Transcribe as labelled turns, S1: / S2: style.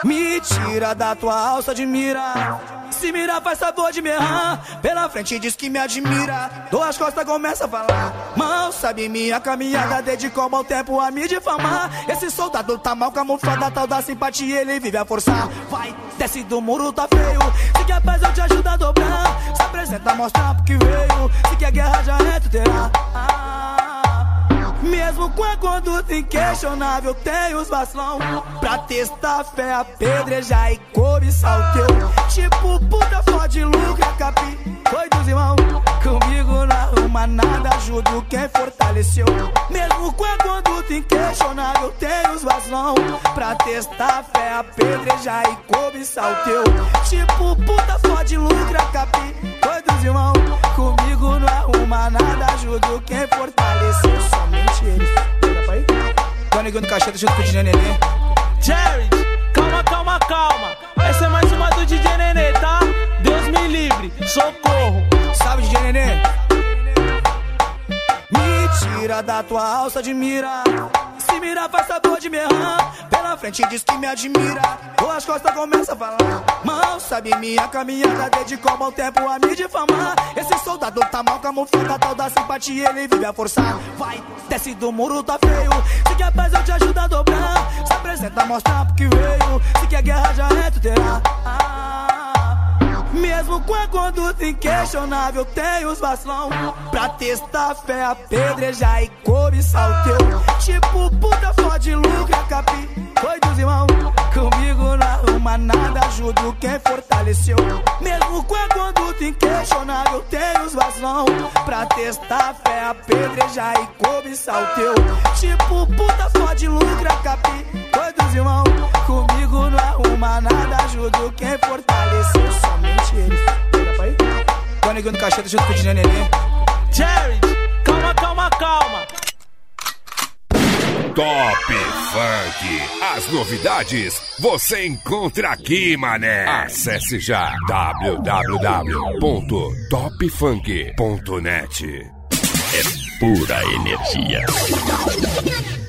S1: Me tira da tua alça de mira. Se mira faz sabor de me errar. Pela frente diz que me admira. Dou as costas, começa a falar. Mal sabe minha caminhada, dedicou mau tempo a me difamar. Esse soldado tá mal camuflado, a tal da simpatia ele vive a forçar. Vai, desce do muro, tá feio. Se quer paz eu te ajudo a dobrar. Se apresenta, mostra porque veio. Se quer guerra já é, tu terá. Mesmo com a conduta inquestionável, tem os vacilão pra testar a fé, apedrejar e cobiçar o teu. Tipo puta fode, lucra, capi, foi dos irmãos. Comigo não arruma nada, ajudo quem fortaleceu. Mesmo com a conduta inquestionável, tem os vacilão pra testar a fé, apedrejar e cobiçar o teu. Tipo puta fode, lucra, capi, foi dos irmãos. Comigo não arruma nada, ajudo quem fortaleceu. Somente eles. Pega pra aí. Tô negando cacheta junto com o DJ Nenê.
S2: Jared, calma, calma, calma. Essa é mais uma do DJ Nenê, tá? Deus me livre, socorro.
S1: Salve, DJ Nenê. Me tira da tua alça de mira. Se mira faz sabor de me errar. Pela frente diz que me admira. Dou as costas, começa a falar. Mal sabe minha caminhada, dedicou mau tempo a me difamar. Esse soldado tá mal camuflado, a tal da simpatia ele vive a forçar. Vai, desce do muro, tá feio. Se quer paz eu te ajudo a dobrar. Se apresenta, mostra porque veio. Se quer guerra já é, tu terá. Mesmo com a conduta inquestionável, tem os vacilão pra testar a fé, apedrejar e cobiçar o teu. Tipo puta fode, lucra, capi, foi dos irmãos. Comigo não arruma nada, ajudo quem fortaleceu. Mesmo com a conduta inquestionável, tem os vacilão pra testar a fé, apedrejar e cobiçar o teu. Tipo puta fode, lucra, capi, foi dos irmãos. Comigo não arruma nada, ajudo quem fortaleceu. Somente eles. Pega pra aí. Tô negando cacheta junto com o DJ Nenê.
S2: Jared, calma, calma, calma.
S3: Top Funk. As novidades você encontra aqui, mané. Acesse já www.topfunk.net.
S4: É pura energia.